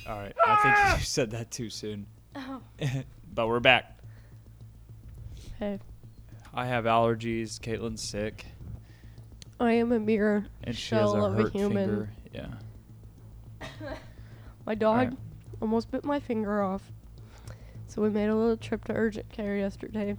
All right. I think you said that too soon. Oh. But we're back. Hey, I have allergies. Caitlin's sick. I am a mere And she has shell a of hurt a human. finger. Yeah. My dog Alright. almost bit my finger off. So we made a little trip to urgent care yesterday.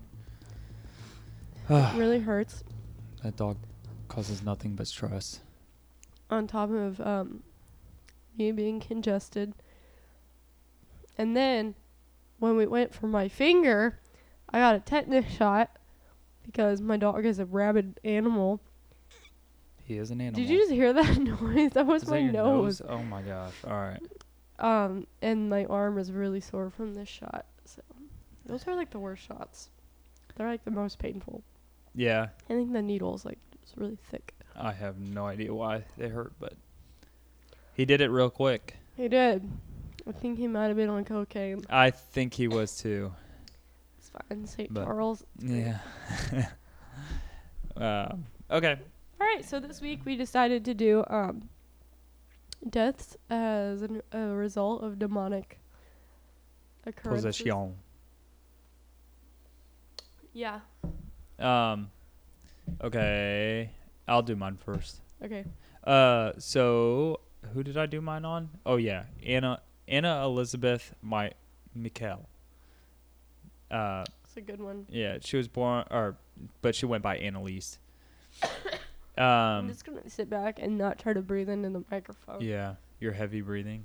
It really hurts. That dog causes nothing but stress. On top of me being congested. And then when we went for my finger, I got a tetanus shot because my dog is a rabid animal. He is an animal. Did you just hear that noise? That was Is my that your nose. Oh my gosh. All right. And my arm is really sore from this shot. So those are like the worst shots. They're like the most painful. Yeah. I think the needle's like just really thick. I have no idea why they hurt, but he did it real quick. He did. I think he might have been on cocaine. I think he was too. It's fine. St. But- Charles. Yeah. Okay. All right. So this week we decided to do deaths as a result of demonic occurrences. Possession. Yeah. Okay. I'll do mine first. Okay. So who did I do mine on? Oh yeah, Anna Elizabeth Mikkel. It's a good one. Yeah, she was born, but she went by Annalise. I'm just gonna sit back and not try to breathe into the microphone. Yeah, you're heavy breathing.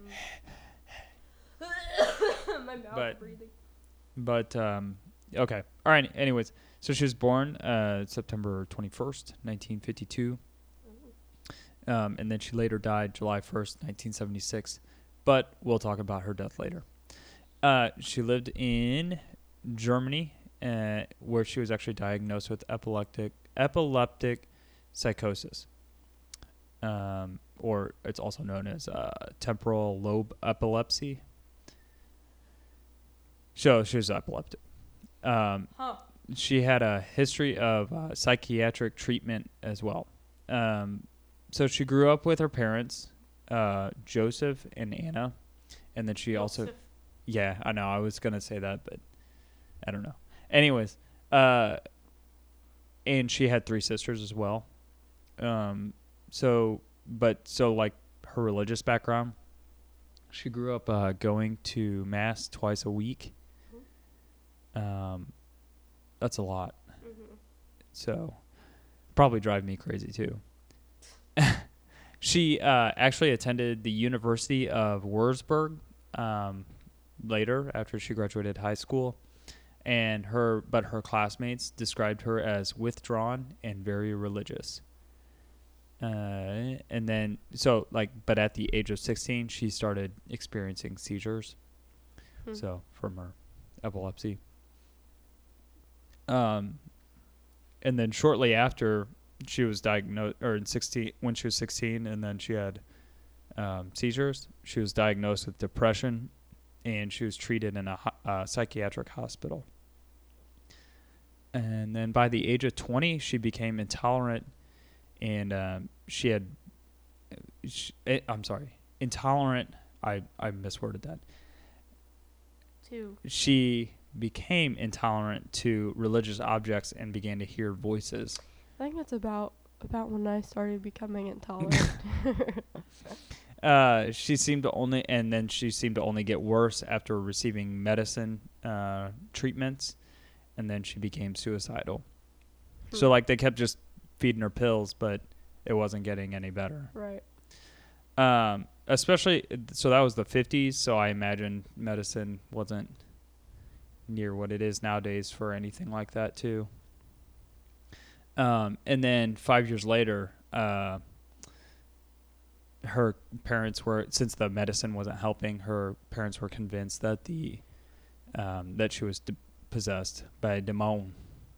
My mouth But- breathing. But okay. All right. Anyways, so she was born September 21st, 1952. And then she later died July 1st, 1976. But we'll talk about her death later. She lived in Germany, where she was actually diagnosed with epileptic psychosis, or it's also known as temporal lobe epilepsy. So she was epileptic. She had a history of psychiatric treatment as well. So she grew up with her parents, Joseph and Anna, and then she also, yeah, I know, I was gonna say that, but I don't know. Anyways, and she had 3 sisters as well. So like her religious background, she grew up going to mass twice a week. That's a lot. So probably drive me crazy too. She actually attended the University of Würzburg later after she graduated high school, but her classmates described her as withdrawn and very religious. And then but at the age of 16, she started experiencing seizures. So from her epilepsy. And then shortly after she was diagnosed, or when she was 16, and then she had seizures, she was diagnosed with depression, and she was treated in a psychiatric hospital. And then by the age of 20, she became intolerant, and intolerant. I misworded that. She became intolerant to religious objects and began to hear voices. I think that's about when I started becoming intolerant. She seemed to only get worse after receiving medicine treatments, and then she became suicidal. So like they kept just feeding her pills, but it wasn't getting any better. Right. Especially, so that was the 50s, so I imagine medicine wasn't near what it is nowadays for anything like that too. And then 5 years later, her parents since the medicine wasn't helping, her parents were convinced that that she was possessed by a demon.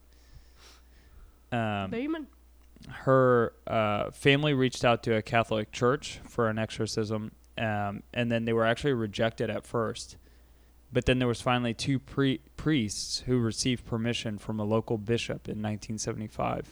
Demon. Her family reached out to a Catholic church for an exorcism, and then they were actually rejected at first. But then there was finally 2 priests who received permission from a local bishop in 1975.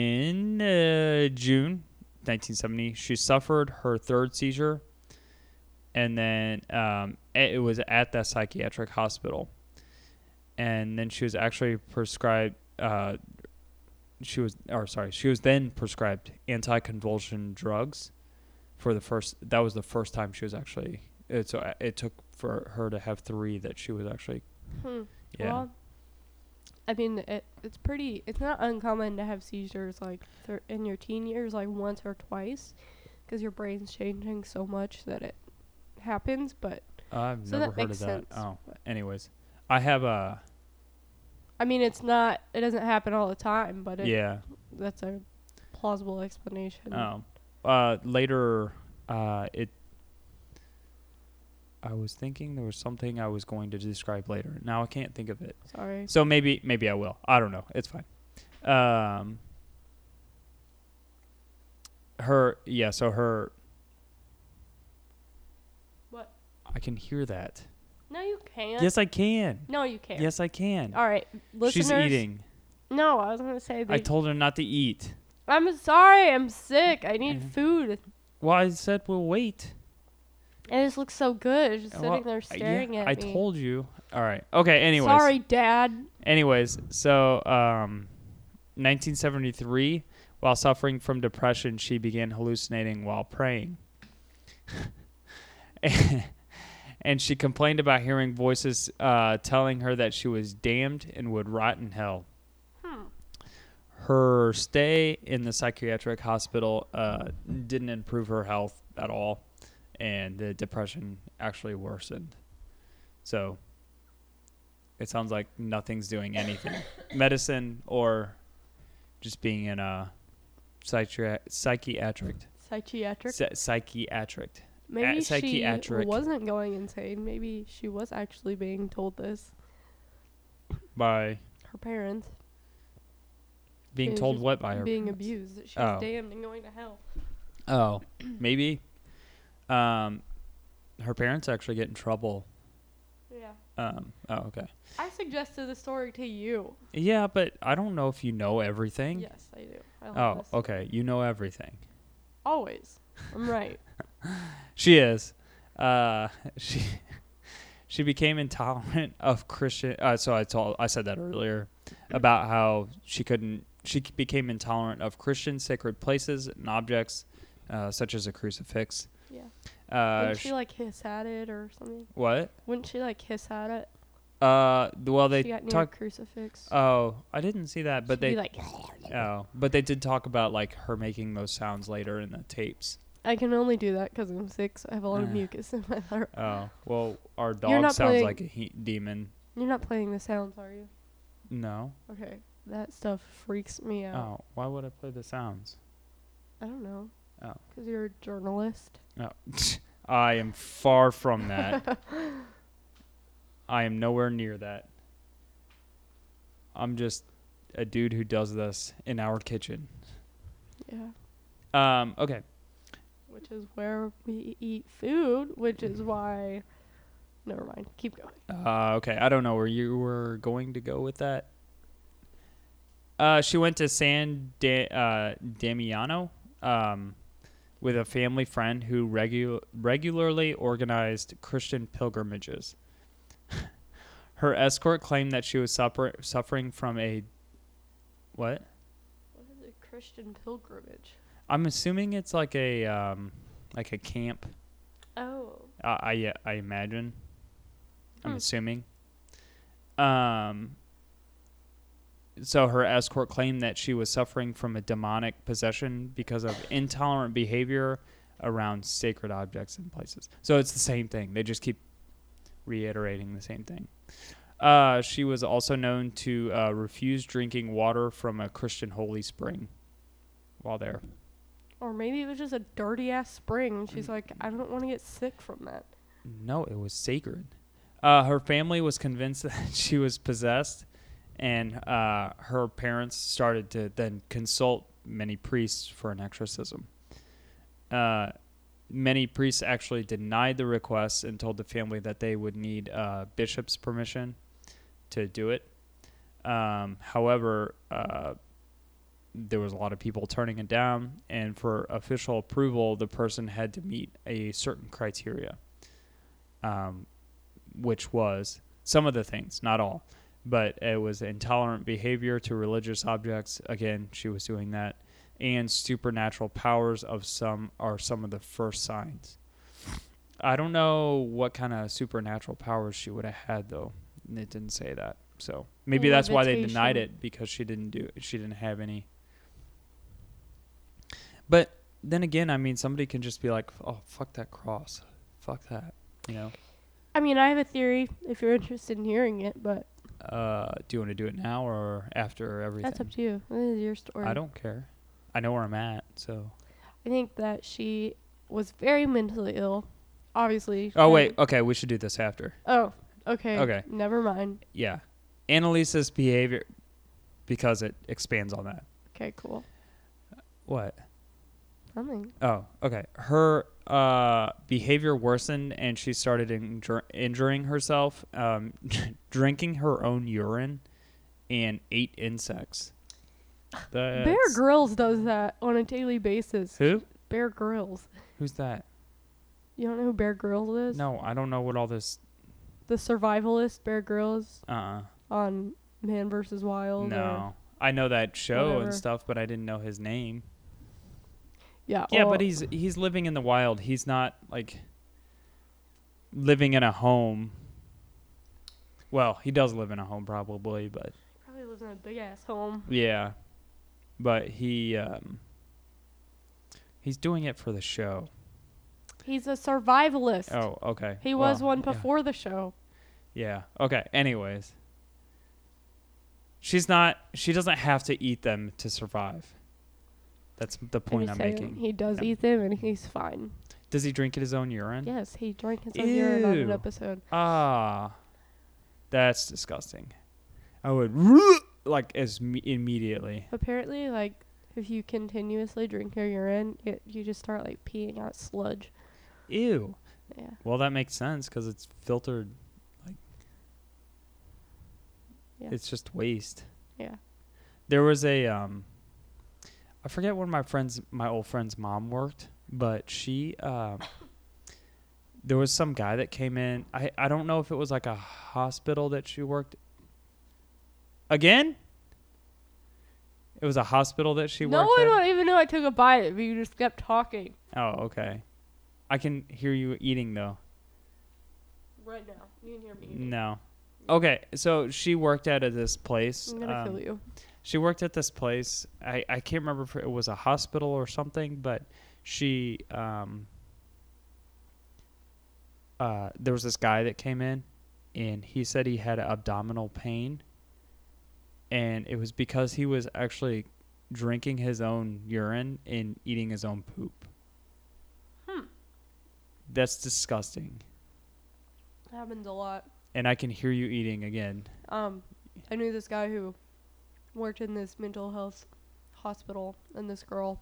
In June 1970, she suffered her 3rd seizure, and then it was at that psychiatric hospital. And then she was actually prescribed. She was then prescribed anticonvulsion drugs for the first. That was the first time she was actually. So it took for her to have 3 that she was actually. Yeah. Well, I mean, it's not uncommon to have seizures like in your teen years, like once or twice, because your brain's changing so much that it happens. But I've so never that heard makes of that. sense, Oh, but- anyways, I have a. I mean, it doesn't happen all the time, but Yeah. that's a plausible explanation. Later, I was thinking there was something I was going to describe later. Now I can't think of it. Sorry. So maybe I will. I don't know. It's fine. So her. What? I can hear that. No, you can't. Yes, I can. No, you can't. Yes, I can. All right, listeners. She's eating. No, I was gonna say. I told her not to eat. I'm sorry. I'm sick. I need food. Well, I said we'll wait. It just looks so good. It's just Well, sitting there staring at I me. told you. All right. Okay. Anyways. Sorry, Dad. Anyways, so 1973, while suffering from depression, she began hallucinating while praying. And she complained about hearing voices telling her that she was damned and would rot in hell. Her stay in the psychiatric hospital didn't improve her health at all, and the depression actually worsened. So it sounds like nothing's doing anything. Medicine or just being in a psychiatric. Psychiatric. Maybe she psychiatric. wasn't going insane. Maybe she was actually being told this. By her parents. Being told what by her being parents? abused. That she was damned and going to hell. Oh, maybe. Her parents actually get in trouble. Yeah. Okay. I suggested the story to you. Yeah, but I don't know if you know everything. Yes, I do. I love this. Okay. You know everything. Always. I'm right. She is. She became intolerant of Christian. So I said that earlier about how she became intolerant of Christian sacred places and objects, such as a crucifix. Yeah. Wouldn't she like hiss at it or something? What? Wouldn't she like hiss at it? Well, they she got near talk a crucifix. Oh, I didn't see that, but She'd they. be like. Oh, but they did talk about like her making those sounds later in the tapes. I can only do that because I'm sick, so I have a lot of mucus in my throat. Oh, well, our dog sounds like a demon. You're not playing the sounds, are you? No. Okay, that stuff freaks me out. Oh, why would I play the sounds? I don't know. Oh. Because you're a journalist. No. I am far from that. I am nowhere near that. I'm just a dude who does this in our kitchen. Yeah. Okay. Which is where we eat food, which is why... Never mind. Keep going. Okay. I don't know where you were going to go with that. She went to San Damiano with a family friend who regularly organized Christian pilgrimages. Her escort claimed that she was suffering from a... What? What is a Christian pilgrimage? I'm assuming it's like a camp. Oh. I imagine. I'm assuming. So her escort claimed that she was suffering from a demonic possession because of intolerant behavior around sacred objects and places. So it's the same thing. They just keep reiterating the same thing. She was also known to refuse drinking water from a Christian holy spring while there. Or maybe it was just a dirty ass spring. And she's like, I don't want to get sick from that. No, it was sacred. Her family was convinced that she was possessed, and her parents started to then consult many priests for an exorcism. Many priests actually denied the request and told the family that they would need bishop's permission to do it. However, there was a lot of people turning it down, and for official approval, the person had to meet a certain criteria. which was some of the things, not all, but it was intolerant behavior to religious objects. Again, she was doing that. And supernatural powers of some of the first signs. I don't know what kind of supernatural powers she would have had, though. It didn't say that. So maybe that's why they denied it, because she didn't have any. But then again, I mean, somebody can just be like, oh, fuck that cross. Fuck that, you know? I mean, I have a theory if you're interested in hearing it, but... do you want to do it now or after everything? That's up to you. This is your story. I don't care. I know where I'm at, so... I think that she was very mentally ill, obviously. Oh, wait. Okay, we should do this after. Oh, okay. Okay. Never mind. Yeah. Annalisa's behavior, because it expands on that. Okay, cool. What? Nothing. Oh, okay. Her behavior worsened, and she started injuring herself, drinking her own urine, and ate insects. Bear Grylls does that on a daily basis. Who? Bear Grylls. Who's that? You don't know who Bear Grylls is? No, I don't know what all this... The survivalist Bear Grylls Uh-uh. on Man vs. Wild. No. I know that show whatever. and stuff, but I didn't know his name. Yeah. Yeah, well, but he's living in the wild. He's not, like, living in a home. Well, he does live in a home probably, but... Probably lives in a big-ass home. Yeah. But he's doing it for the show. He's a survivalist. Oh, okay. He was one before the show. Yeah. Okay. Anyways. She doesn't have to eat them to survive. That's the point I'm making. He does eat them and he's fine. Does he drink his own urine? Yes, he drank his own urine on an episode. Ah. That's disgusting. I would immediately. Apparently, like, if you continuously drink your urine, you just start, like, peeing out sludge. Ew. Yeah. Well, that makes sense because it's filtered. Like, yeah. It's just waste. Yeah. There was a I forget where my old friend's mom worked, but she there was some guy that came in. I don't know if it was like a hospital that she worked. Again? It was a hospital that she worked at? No one would even know I took a bite, but you just kept talking. Oh, okay. I can hear you eating, though. Right now. You can hear me eating. No. Okay, so she worked at this place. I'm going to kill you. She worked at this place. I can't remember if it was a hospital or something, but she... there was this guy that came in, and he said he had abdominal pain, and it was because he was actually drinking his own urine and eating his own poop. That's disgusting. Happens a lot. And I can hear you eating again. I knew this guy who worked in this mental health hospital, and this girl,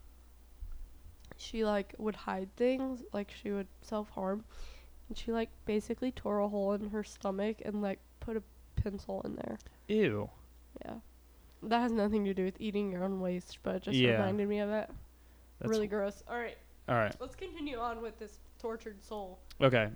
she, like, would hide things, like, she would self-harm, and she, like, basically tore a hole in her stomach and, like, put a pencil in there. Ew. Yeah. That has nothing to do with eating your own waste, but it just reminded me of it. That's really gross. All right. Let's continue on with this tortured soul. Okay.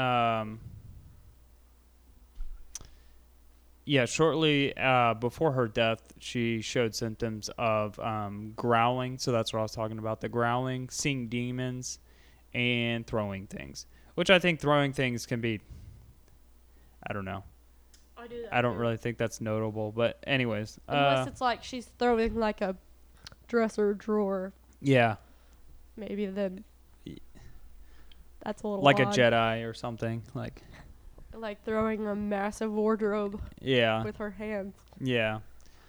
Yeah, shortly before her death, she showed symptoms of growling. So that's what I was talking about. The growling, seeing demons, and throwing things. Which I think throwing things can be, I don't know. I do that I don't too. really think that's notable. But anyways. Unless it's like she's throwing like a dresser drawer. Yeah. Maybe then that's a little like odd. a Jedi or something. Like throwing a massive wardrobe with her hands. Yeah.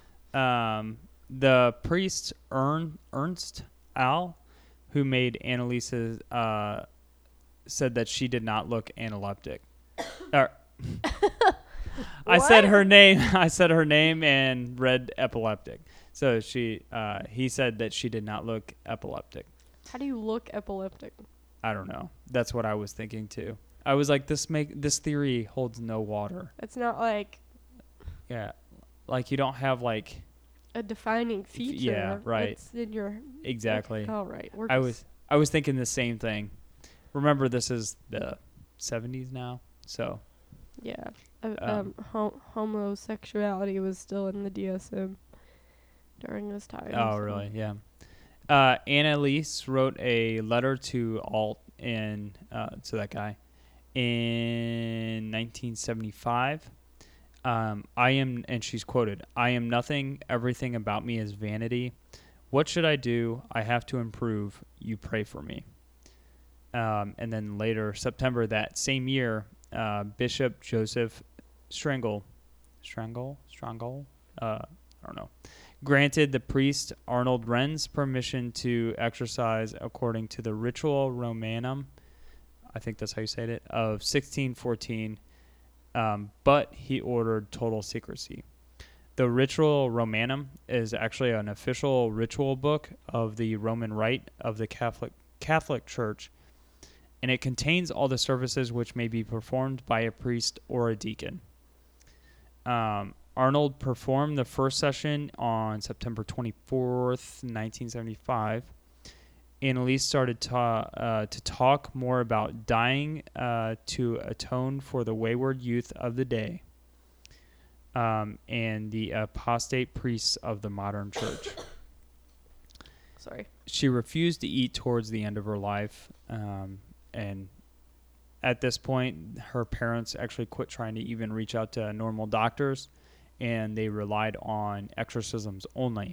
The priest Ernst Al, who made Annalisa, said that she did not look analeptic. I said her name. I said her name and read epileptic. So he said that she did not look epileptic. How do you look epileptic? I don't know. That's what I was thinking too. I was like, this theory holds no water. It's not like... Yeah. Like you don't have like... a defining feature. Yeah, right. It's in your... Exactly. All right. I was thinking the same thing. Remember, this is the 70s now. So, Yeah. Homosexuality was still in the DSM during this time. oh, so. really? Yeah. Annalise wrote a letter to Alt to that guy in 1975. And she's quoted, "I am nothing. Everything about me is vanity. What should I do? I have to improve. You pray for me." And then later, September that same year, Bishop Joseph Strangle, I don't know, granted the priest Arnold Renz permission to exercise according to the Ritual Romanum, I think that's how you say it, of 1614, but he ordered total secrecy. The Ritual Romanum is actually an official ritual book of the Roman Rite of the Catholic Church, and it contains all the services which may be performed by a priest or a deacon. Arnold performed the first session on September 24th, 1975. Annalise started to talk more about dying to atone for the wayward youth of the day and the apostate priests of the modern church. Sorry. She refused to eat towards the end of her life, and at this point, her parents actually quit trying to even reach out to normal doctors, and they relied on exorcisms only.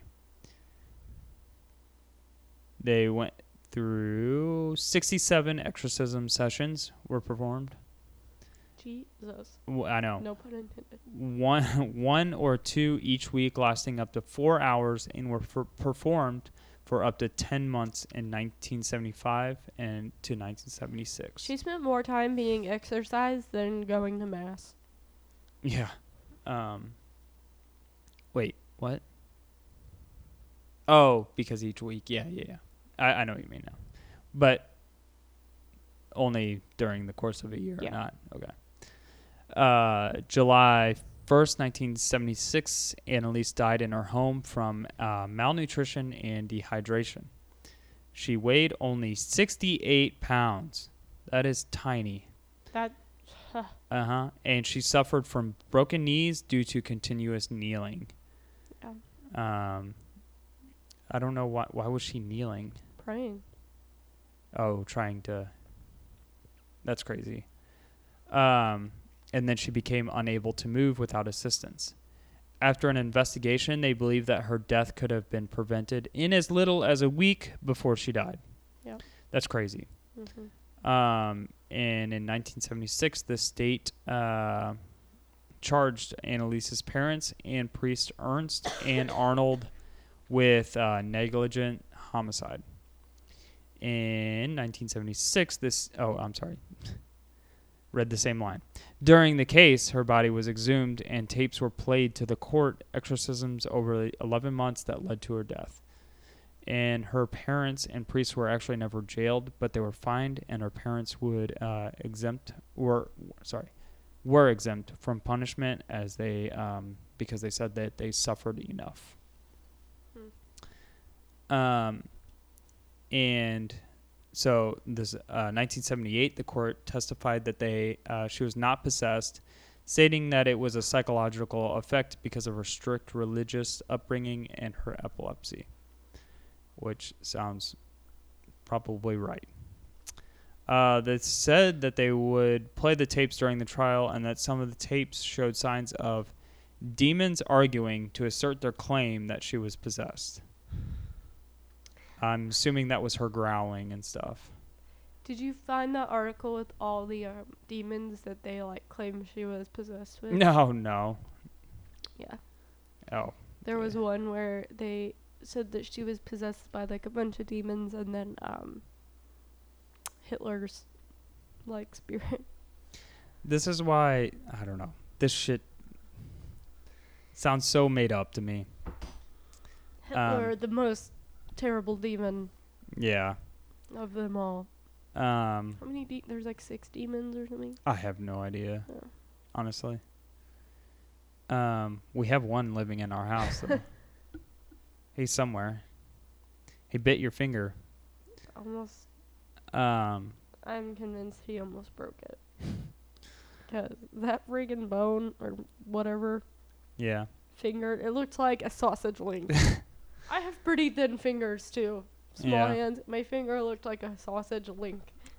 They went through 67 exorcism sessions were performed. Jesus. I know. No pun intended. One or two each week, lasting up to 4 hours, and were performed for up to 10 months in 1975 and to 1976. She spent more time being exercised than going to mass. Yeah. Wait, what? Oh, because each week. Yeah. I know what you mean now. But only during the course of a year, yeah. Not? Okay. July 1st, 1976, Annalise died in her home from malnutrition and dehydration. She weighed only 68 pounds. That is tiny. And she suffered from broken knees due to continuous kneeling. Yeah. I don't know why was she kneeling? Praying. Oh, trying to. That's crazy. And then she became unable to move without assistance. After an investigation, they believe that her death could have been prevented in as little as a week before she died. Yeah. That's crazy. Mm-hmm. And in 1976, the state charged Annalise's parents and priest Ernst and Arnold with negligent homicide. In 1976, read the same line. During the case, her body was exhumed and tapes were played to the court exorcisms over 11 months that led to her death. And her parents and priests were actually never jailed, but they were fined, and her parents were exempt from punishment as because they said that they suffered enough. And so this 1978, the court testified that she was not possessed, stating that it was a psychological effect because of her strict religious upbringing and her epilepsy, which sounds probably right. They said that they would play the tapes during the trial and that some of the tapes showed signs of demons arguing to assert their claim that she was possessed. I'm assuming that was her growling and stuff. Did you find that article with all the demons that they claimed she was possessed with? No. Yeah. Oh. There was one where they said that she was possessed by a bunch of demons, and then Hitler's spirit. This is why I don't know. This shit sounds so made up to me. Hitler, the most terrible demon. Yeah. Of them all. How many? There's 6 demons or something. I have no idea. Oh. Honestly. We have one living in our house though. He's somewhere. He bit your finger. Almost. I'm convinced he almost broke it. Because that friggin' bone, or whatever, Yeah. finger, it looked like a sausage link. I have pretty thin fingers, too. Small Yeah. hands. My finger looked like a sausage link.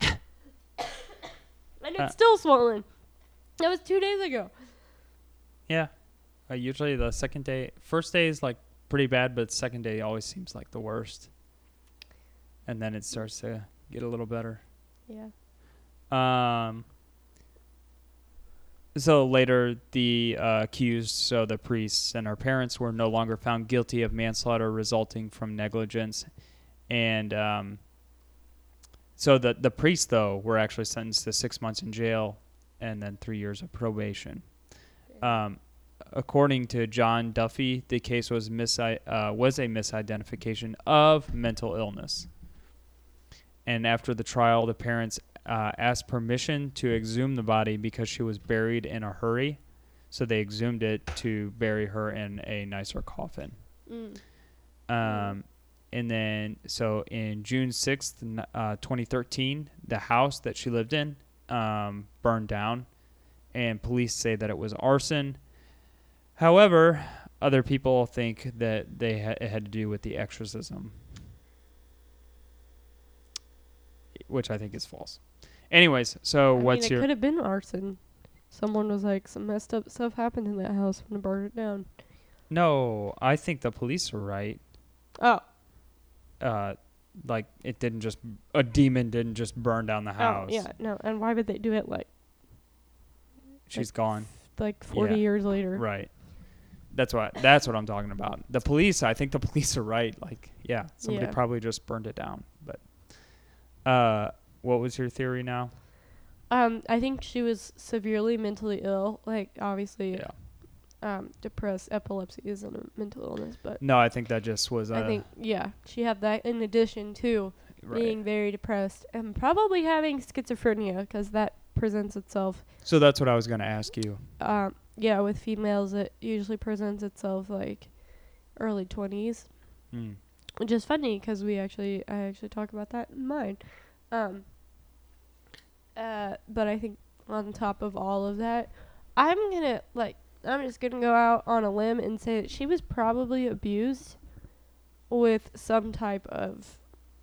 And it's still swollen. That was 2 days ago. Yeah. Usually the first day is like pretty bad, but second day always seems like the worst. And then it starts to get a little better. Yeah. So later, the accused, so the priests and her parents, were no longer found guilty of manslaughter resulting from negligence. And so the priests, though, were actually sentenced to 6 months in jail and then 3 years of probation. According to John Duffy, the case was a misidentification of mental illness. And after the trial, the parents asked permission to exhume the body because she was buried in a hurry. So they exhumed it to bury her in a nicer coffin. And then, so in June 6th, 2013, the house that she lived in burned down. And police say that it was arson. However, other people think that it had to do with the exorcism, which I think is false. Anyways, so it could have been arson. Someone was like, some messed up stuff happened in that house when I burned it down. No, I think the police are right. Oh. Like a demon didn't just burn down the house. Oh, yeah, no. And why would they do it She's gone. Like 40 years later. Right. That's what I'm talking about. I think the police are right. Like, yeah, somebody probably just burned it down. But what was your theory now? I think she was severely mentally ill. Like, obviously, depressed, epilepsy isn't a mental illness, but no, I think that just was. I think she had that in addition to being very depressed and probably having schizophrenia, because that presents itself. So that's what I was going to ask you. With females, it usually presents itself like early 20s, which is funny because I actually talk about that in mine. But I think on top of all of that, I'm just gonna go out on a limb and say that she was probably abused with some type of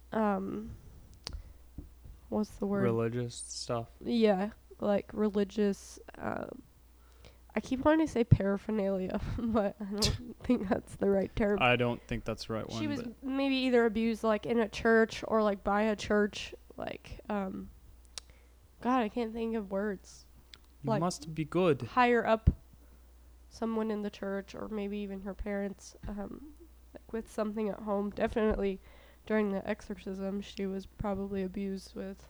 what's the word? Religious stuff. Yeah, like religious. I keep wanting to say paraphernalia, but I don't think that's the right term. I don't think that's the right one. She was maybe either abused like in a church or like by a church, like God, I can't think of words. You must be good. Higher up, someone in the church, or maybe even her parents, like with something at home. Definitely during the exorcism, she was probably abused with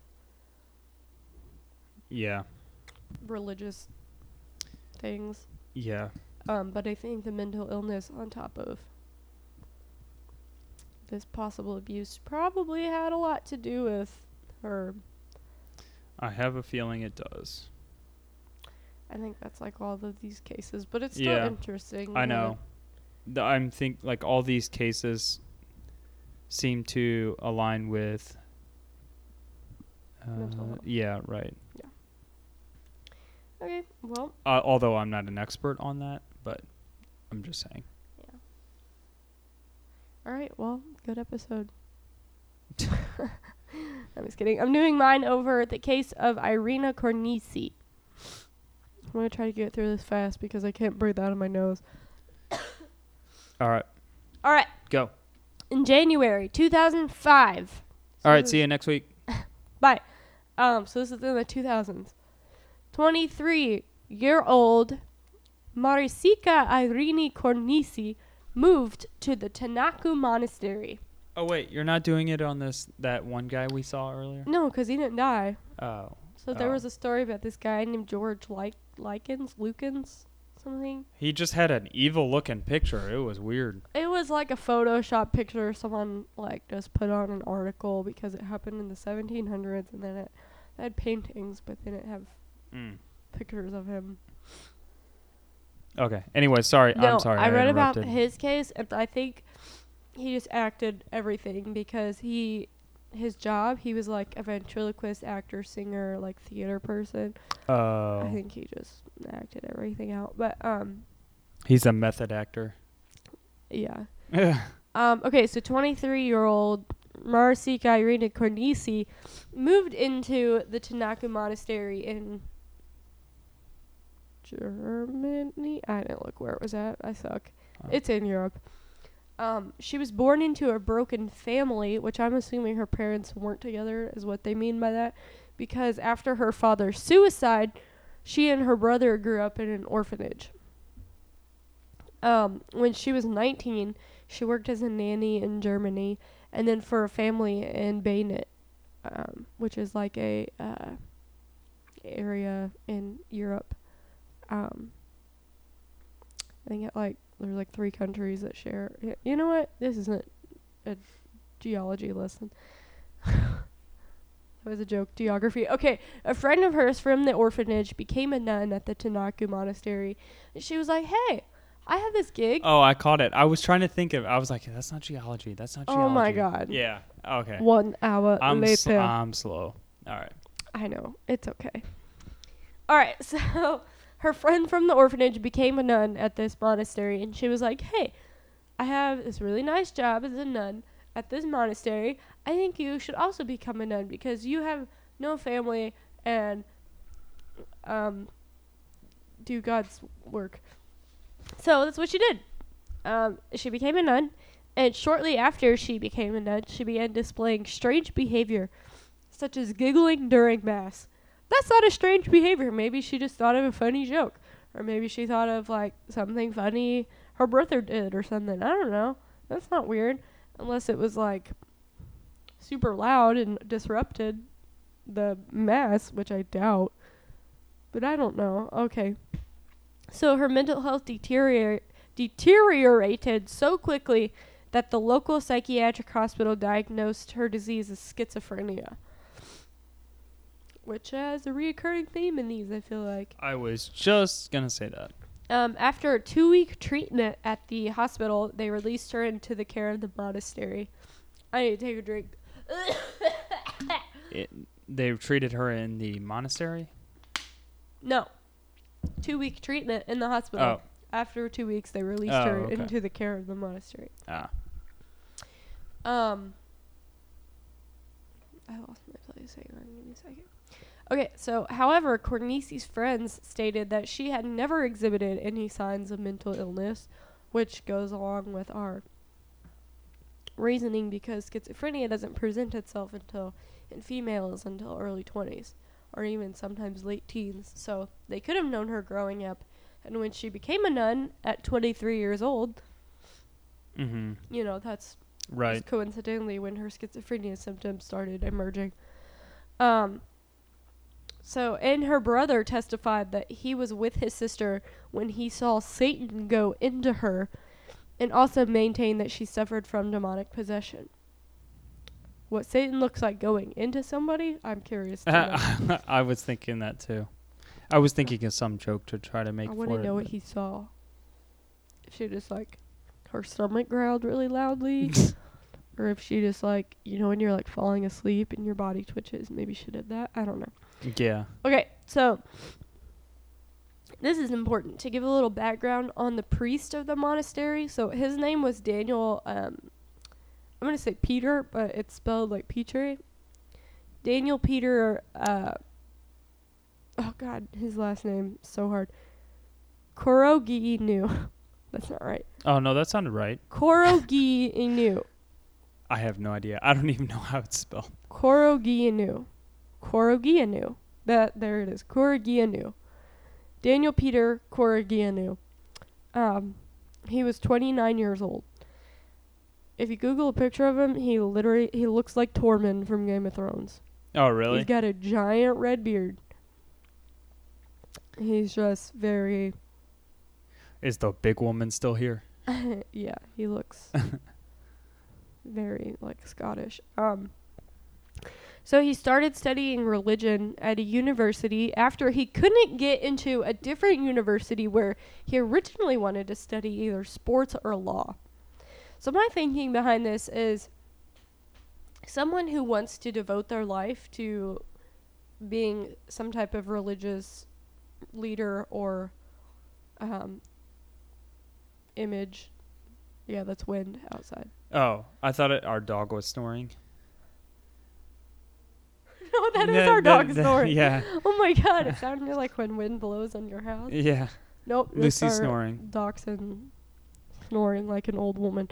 religious things. Yeah. But I think the mental illness on top of this possible abuse probably had a lot to do with her. I have a feeling it does. I think that's like all of these cases, but it's still interesting. I know. I'm like all these cases seem to align with. Yeah. Right. Yeah. Okay. Well. Although I'm not an expert on that, but I'm just saying. Yeah. All right. Well, good episode. I'm just kidding. I'm doing mine over the case of Irina Cornisi. I'm going to try to get through this fast because I can't breathe out of my nose. All right. Go. In January 2005. All right. See you next week. Bye. So this is in the 2000s. 23-year-old Marisica Irini Cornisi moved to the Tanaku Monastery. Oh, wait. You're not doing it on that one guy we saw earlier? No, because he didn't die. Oh. So there was a story about this guy named George Lukens, something. He just had an evil-looking picture. It was weird. It was like a Photoshop picture someone like just put on an article because it happened in the 1700s, and then it had paintings, but then it have pictures of him. Okay. Anyway, sorry. No, I'm sorry. I read about his case, and I think he just acted everything because he his job. He was like a ventriloquist, actor, singer, like theater person. Oh. I think he just acted everything out. But He's a method actor. yeah. Okay, so 23-year-old Marasika Irina Kornisi moved into the Tanaka Monastery in Germany. I didn't look where it was at. I suck. Oh. It's in Europe. She was born into a broken family, which I'm assuming her parents weren't together is what they mean by that, because after her father's suicide, she and her brother grew up in an orphanage. When she was 19, she worked as a nanny in Germany, and then for a family in Baynit, which is like a area in Europe. I think there's like 3 countries that share. You know what? This isn't a geology lesson. That was a joke. Geography. Okay, a friend of hers from the orphanage became a nun at the Tanaka Monastery, and she was like, "Hey, I have this gig." Oh, I caught it. I was trying to think of. I was like, "That's not geology. That's not geology." Oh my god. Yeah. Okay. 1 hour later. I'm slow. All right. I know. It's okay. All right. So her friend from the orphanage became a nun at this monastery, and she was like, "Hey, I have this really nice job as a nun at this monastery. I think you should also become a nun because you have no family and do God's work." So that's what she did. She became a nun, and shortly after she became a nun, she began displaying strange behavior, such as giggling during Mass. That's not a strange behavior. Maybe she just thought of a funny joke, or maybe she thought of like something funny her brother did or something. I don't know. That's not weird, unless it was like super loud and disrupted the Mass, which I doubt. But I don't know. Okay. So her mental health deteriorated so quickly that the local psychiatric hospital diagnosed her disease as schizophrenia. Which has a reoccurring theme in these, I feel like. I was just going to say that. After a 2-week treatment at the hospital, they released her into the care of the monastery. I need to take a drink. They treated her in the monastery? No. 2-week treatment in the hospital. Oh. After 2 weeks, they released her into the care of the monastery. Ah. I lost my place. Hang on, give me a second. Okay, so, however, Kornisi's friends stated that she had never exhibited any signs of mental illness, which goes along with our reasoning because schizophrenia doesn't present itself in females until early 20s, or even sometimes late teens. So they could have known her growing up, and when she became a nun at 23 years old, that's right. just coincidentally when her schizophrenia symptoms started emerging. So, and her brother testified that he was with his sister when he saw Satan go into her, and also maintained that she suffered from demonic possession. What Satan looks like going into somebody, I'm curious to know. I was thinking that too. I was thinking of some joke to try to make for it. I want to know what he saw. If she just like, her stomach growled really loudly, or if she just like, when you're like falling asleep and your body twitches, maybe she did that. I don't know. Yeah. Okay, so this is important to give a little background on the priest of the monastery. So his name was Daniel, I'm going to say Peter, but it's spelled like Petre. Daniel Peter, oh God, his last name, so hard. Korogiinu. That's not right. Oh, no, that sounded right. Korogiinu. I have no idea. I don't even know how it's spelled. Korogiinu. There it is. Korogiinu. Daniel Peter Korogiinu. He was 29 years old. If you Google a picture of him, he looks like Tormund from Game of Thrones. Oh, really? He's got a giant red beard. He's just very... Is the big woman still here? Yeah, he looks very, Scottish. So he started studying religion at a university after he couldn't get into a different university where he originally wanted to study either sports or law. So my thinking behind this is someone who wants to devote their life to being some type of religious leader or image. Yeah, that's wind outside. Oh, I thought our dog was snoring. No, that is our dog snoring. Yeah. Oh my god, it sounded like when wind blows on your house. Yeah. Nope. Lucy that's our snoring. Dachshund snoring like an old woman.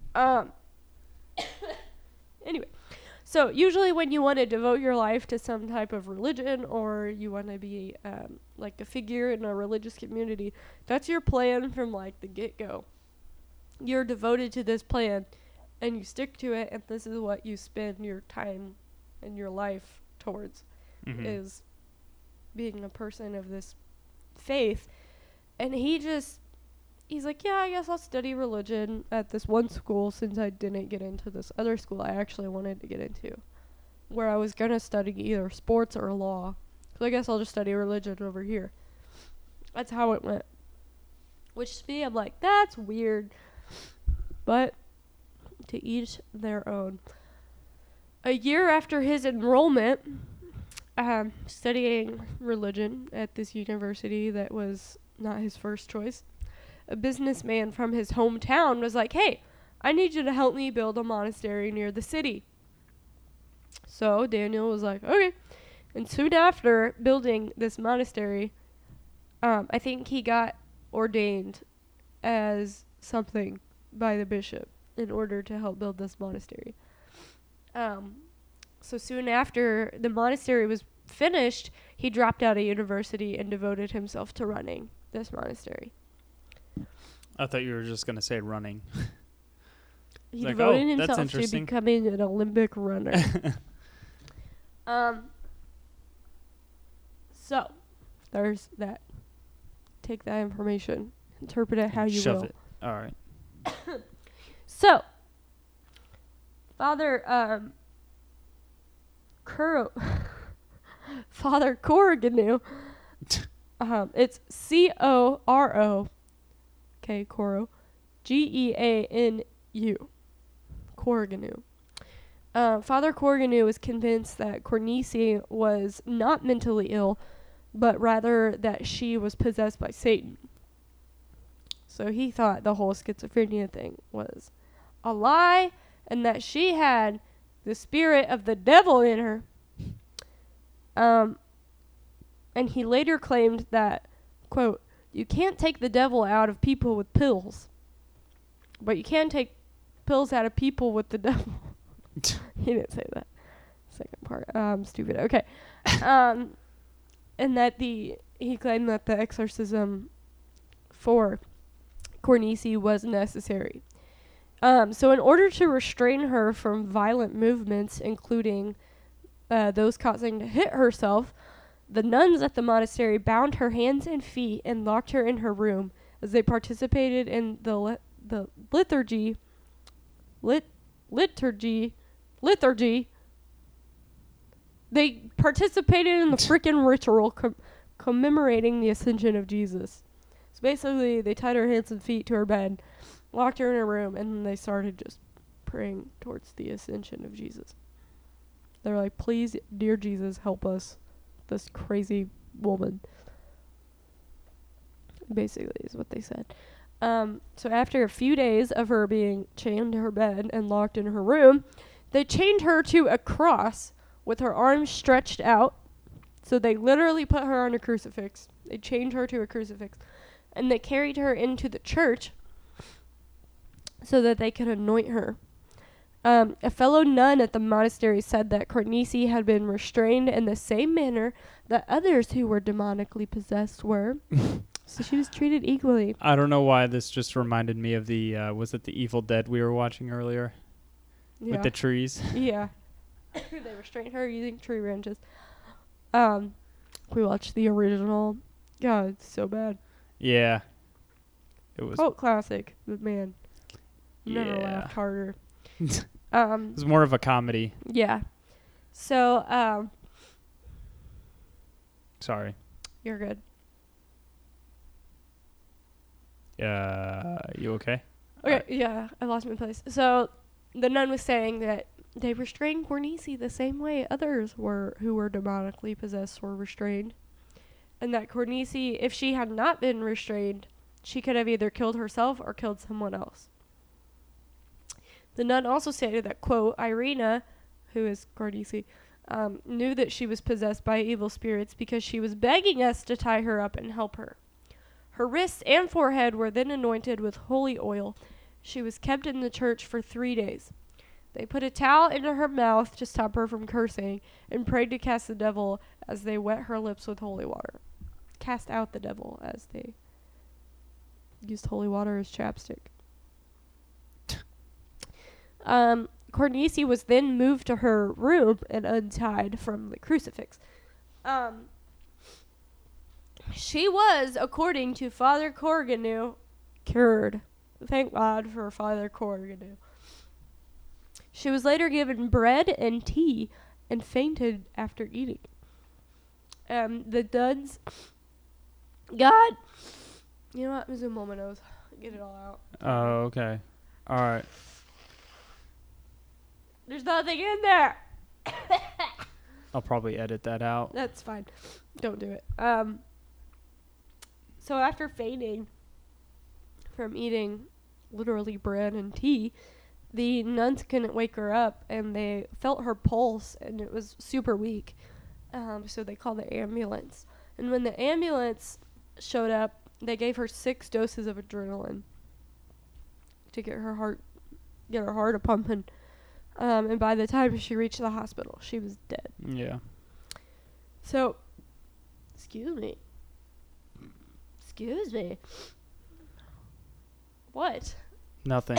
Anyway, so usually when you want to devote your life to some type of religion or you want to be like a figure in a religious community, that's your plan from like the get-go. You're devoted to this plan and you stick to it, and this is what you spend your time and your life towards, is being a person of this faith. And he's like, yeah, I guess I'll study religion at this one school since I didn't get into this other school I actually wanted to get into, where I was going to study either sports or law. So I guess I'll just study religion over here. That's how it went. Which to me, I'm like, that's weird. But to each their own. A year after his enrollment, studying religion at this university that was not his first choice, a businessman from his hometown was like, hey, I need you to help me build a monastery near the city. So Daniel was like, okay. And soon after building this monastery, I think he got ordained as something by the bishop in order to help build this monastery. So soon after the monastery was finished, he dropped out of university and devoted himself to running this monastery. I thought you were just going to say running. He like, devoted that's himself to interesting. becoming an Olympic runner. So, there's that. Take that information. Interpret it how you Shove will. it. All right. So, Father Corrigan, it's Coro, okay, Coro, Geanu, Corrigan. Father Corrigan was convinced that Cornice was not mentally ill, but rather that she was possessed by Satan. So he thought the whole schizophrenia thing was a lie, and that she had the spirit of the devil in her. And he later claimed that, quote, you can't take the devil out of people with pills, but you can take pills out of people with the devil. He didn't say that. Second part. Stupid. Okay. And that he claimed that the exorcism for Cornice was necessary. So in order to restrain her from violent movements, including those causing to hit herself, the nuns at the monastery bound her hands and feet and locked her in her room as they participated in the liturgy. They participated in the freaking ritual commemorating the ascension of Jesus. So basically, they tied her hands and feet to her bed, locked her in her room, and then they started just praying towards the ascension of Jesus. They're like, please, dear Jesus, help us, this crazy woman. Basically, is what they said. So after a few days of her being chained to her bed and locked in her room, they chained her to a cross with her arms stretched out. So they literally put her on a crucifix. They chained her to a crucifix. And they carried her into the church so that they could anoint her. A fellow nun at the monastery said that Cornice had been restrained in the same manner that others who were demonically possessed were. So she was treated equally. I don't know why this just reminded me of the, was it the Evil Dead we were watching earlier? Yeah. With the trees? Yeah. They restrained her using tree branches. We watched the original. God, it's so bad. Yeah. It was. Cult classic, but man, never Yeah. laughed harder. It was more of a comedy. Yeah. So, Sorry. you're good. You okay? Okay, yeah, I lost my place. So, the nun was saying that they restrained Cornisi the same way others were who were demonically possessed were restrained. And that Cornisi, if she had not been restrained, she could have either killed herself or killed someone else. The nun also stated that, quote, Irina, who is Cornisi, knew that she was possessed by evil spirits because she was begging us to tie her up and help her. Her wrists and forehead were then anointed with holy oil. She was kept in the church for 3 days. They put a towel into her mouth to stop her from cursing and prayed to cast the devil as they wet her lips with holy water. Cast out the devil as they used holy water as chapstick. Cornisi was then moved to her room and untied from the crucifix. She was, according to Father Corganu, cured. Thank God for Father Corganu. She was later given bread and tea and fainted after eating. The nuns... God! You know what? I'm zoom on my nose. Get it all out. Oh, okay. All right. There's nothing in there! I'll probably edit that out. That's fine. Don't do it. So after fainting from eating literally bread and tea, the nuns couldn't wake her up, and they felt her pulse, and it was super weak. So they called the ambulance. And when the ambulance showed up, they gave her 6 doses of adrenaline to get her heart a pumping. And by the time she reached the hospital, she was dead. Yeah. So, excuse me. What? Nothing.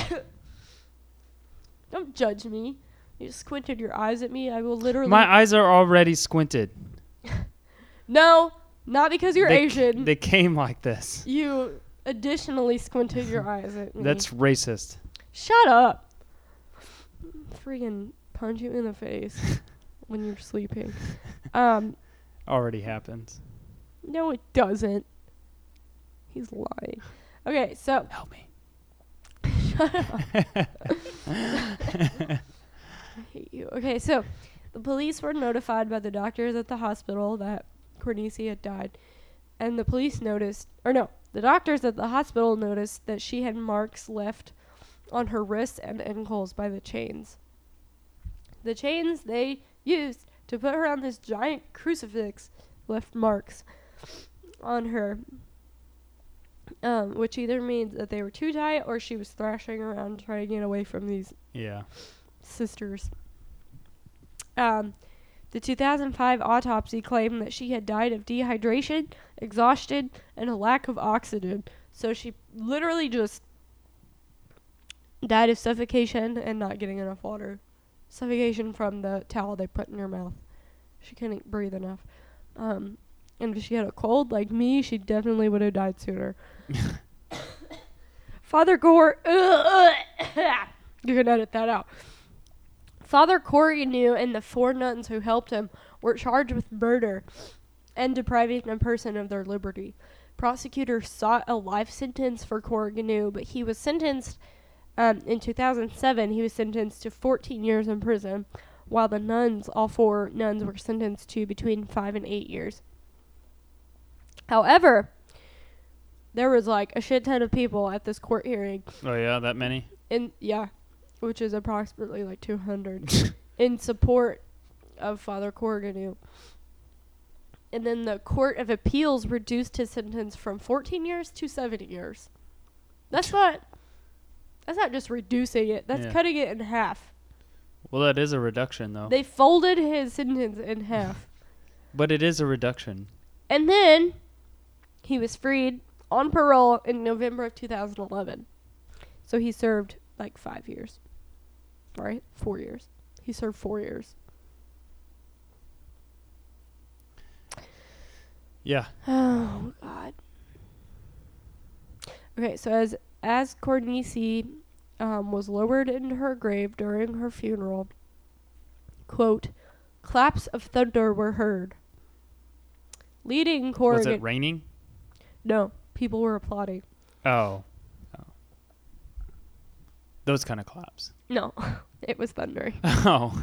Don't judge me. You squinted your eyes at me. I will literally... My eyes are already squinted. No, not because you're Asian. They came like this. You additionally squinted your eyes at me. That's racist. Shut up. Freaking punch you in the face when you're sleeping. Already happens. No, it doesn't. He's lying. Okay, so... Help me. Shut up. I hate you. Okay, so the police were notified by the doctors at the hospital that Cornisi had died. And the doctors at the hospital noticed that she had marks left on her wrists and ankles by the chains. The chains they used to put her on this giant crucifix left marks on her, which either means that they were too tight or she was thrashing around trying to get away from these sisters. The 2005 autopsy claimed that she had died of dehydration, exhaustion, and a lack of oxygen. So she literally just died of suffocation and not getting enough water. Suffocation from the towel they put in her mouth. She couldn't breathe enough. And if she had a cold like me, she definitely would have died sooner. Father Gore... You can edit that out. Father Corganu and the 4 nuns who helped him were charged with murder and depriving a person of their liberty. Prosecutors sought a life sentence for Corganu, but he was sentenced... in 2007, he was sentenced to 14 years in prison, while the nuns, all 4 nuns, were sentenced to between 5 and 8 years. However, there was like a shit ton of people at this court hearing. Oh yeah, that many? Which is approximately like 200, in support of Father Corganu. And then the Court of Appeals reduced his sentence from 14 years to 7 years. That's not just reducing it. That's cutting it in half. Well, that is a reduction, though. They folded his sentence in half. But it is a reduction. And then he was freed on parole in November of 2011. So he served like 5 years. Right? 4 years. He served 4 years. Yeah. Oh, God. Okay, so as Cornisi was lowered into her grave during her funeral, quote, claps of thunder were heard. Leading Corrigan... Was it raining? No, people were applauding. Oh. Those kind of claps. No. It was thundering. Oh.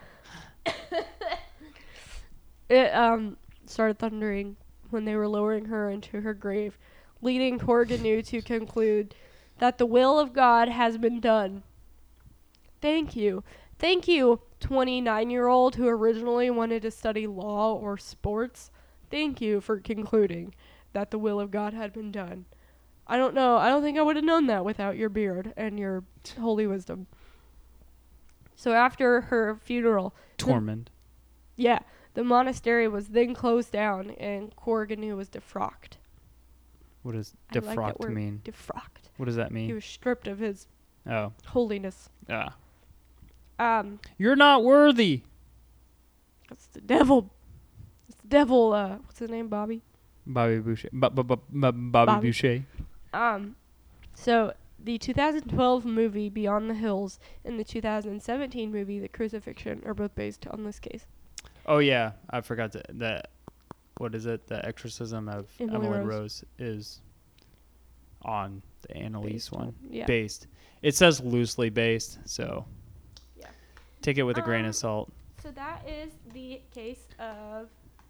It started thundering when they were lowering her into her grave, leading Torganu to conclude that the will of God has been done. Thank you. Thank you, 29-year-old who originally wanted to study law or sports. Thank you for concluding that the will of God had been done. I don't know. I don't think I would have known that without your beard and your holy wisdom. So after her funeral, Tormund. the monastery was then closed down and Corganu was defrocked. What does I like that defrocked word, mean? Defrocked. What does that He mean? was stripped of his Oh. holiness. Yeah. Um, You're not worthy. It's the devil. It's the devil. What's his name? Bobby. Bobby Boucher. Bobby Bobby. Boucher. So the 2012 movie Beyond the Hills and the 2017 movie The Crucifixion are both based on this case. Oh yeah, I forgot that. What is it? The Exorcism of Emily Emily Rose. Rose is on the Annalise Based one. on- yeah. Based. It says loosely based, so Yeah. take it with a grain of salt. So that is the case of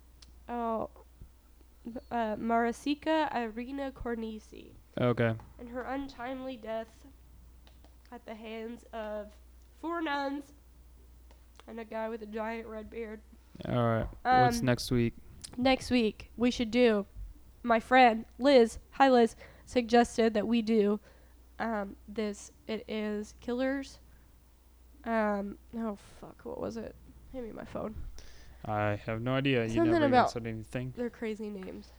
Marasica Irina Cornisi Okay. and her untimely death at the hands of 4 nuns and a guy with a giant red beard. All right. What's Um, next week? Next week, we should do, my friend Liz, hi Liz, suggested that we do this. It is Killers. Oh, fuck, what was it? Hand me my phone. I have no idea. You Something never even about- said anything. They're crazy names.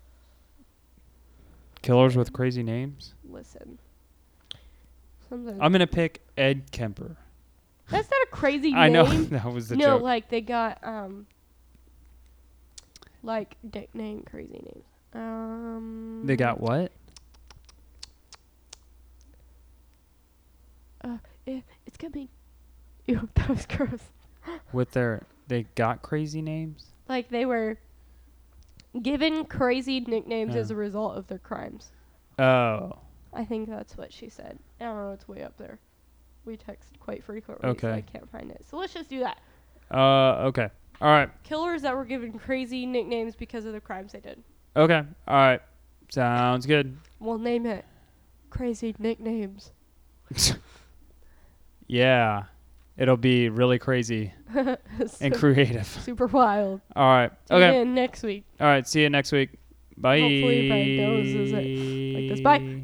Killers with crazy names? Listen. Something. I'm going to pick Ed Kemper. That's not a crazy name. I know. That was the No, joke. like they got like nickname crazy names. They got what? It's coming. Ew, that was gross. They got crazy names? Like they were given crazy nicknames as Oh. a result of their crimes. Oh. I think that's what she said. I don't know. It's way up there. We text quite frequently, so Okay. I can't find it. So let's just do that. Okay. All right. Killers that were given crazy nicknames because of the crimes they did. Okay. All right. Sounds good. We'll name it Crazy Nicknames. Yeah. It'll be really crazy and creative. Super wild. All right. Tune Okay. in next week. All right. See you next week. Bye. Hopefully my nose isn't like this. Bye.